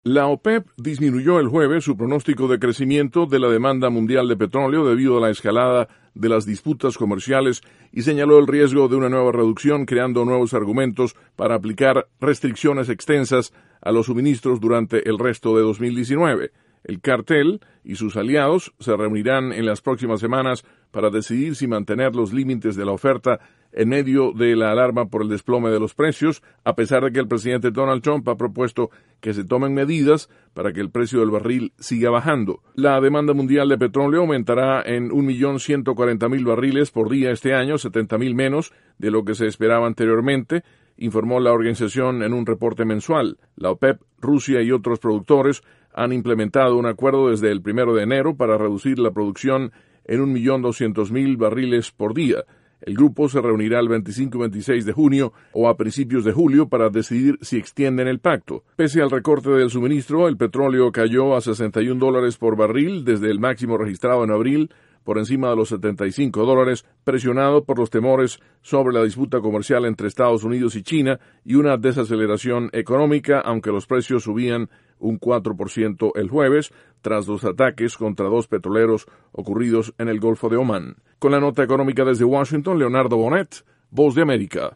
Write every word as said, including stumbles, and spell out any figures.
La OPEP disminuyó el jueves su pronóstico de crecimiento de la demanda mundial de petróleo debido a la escalada de las disputas comerciales y señaló el riesgo de una nueva reducción, creando nuevos argumentos para aplicar restricciones extensas a los suministros durante el resto de dos mil diecinueve. El cartel y sus aliados se reunirán en las próximas semanas para decidir si mantener los límites de la oferta en medio de la alarma por el desplome de los precios, a pesar de que el presidente Donald Trump ha propuesto que se tomen medidas para que el precio del barril siga bajando. La demanda mundial de petróleo aumentará en un millón ciento cuarenta mil barriles por día este año, setenta mil menos de lo que se esperaba anteriormente, informó la organización en un reporte mensual. La OPEP, Rusia y otros productores han implementado un acuerdo desde el primero de enero para reducir la producción en un millón doscientos mil barriles por día. El grupo se reunirá el veinticinco y veintiséis de junio o a principios de julio para decidir si extienden el pacto. Pese al recorte del suministro, el petróleo cayó a sesenta y un dólares por barril desde el máximo registrado en abril, por encima de los setenta y cinco dólares, presionado por los temores sobre la disputa comercial entre Estados Unidos y China y una desaceleración económica, aunque los precios subían un cuatro por ciento el jueves, tras los ataques contra dos petroleros ocurridos en el Golfo de Omán. Con la nota económica desde Washington, Leonardo Bonet, Voz de América.